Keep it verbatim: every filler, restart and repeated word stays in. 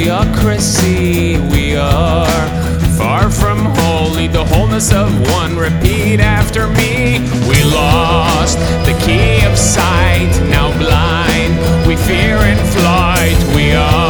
theocracy. We are far from holy, the wholeness of one. Repeat after me. We lost the key of sight, now blind, we fear in flight. We are